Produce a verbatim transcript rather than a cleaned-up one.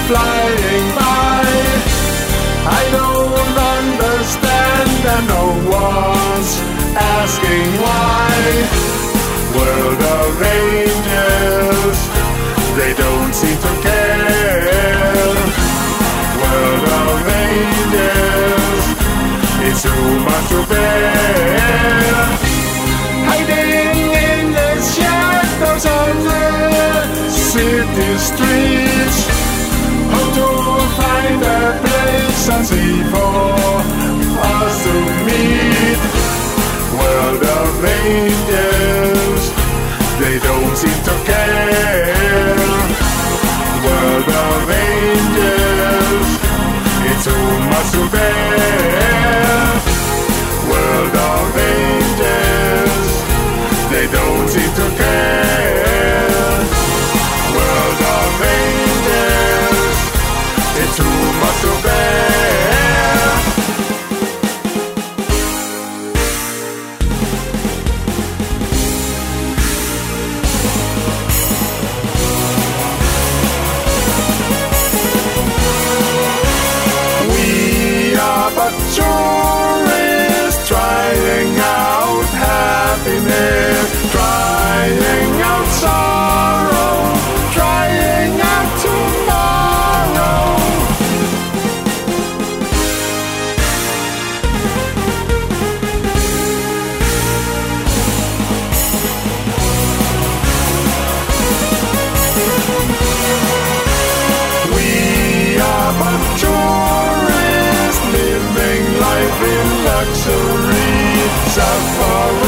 flying by. I don't understand and no one's asking why. World of angels, they don't seem to care. World of angels, it's too much to bear. Hiding in the shadows of the city streets, hope to find a place unseen for us to meet. World of angels, they don't seem to care. World of angels, it's too much to bear. World of angels, they don't seem to care. World of angels, it's too much to bear. We are but tourists trying out happiness, trying out sorrow, trying out tomorrow. We are but tourists living life in luxury, suffering.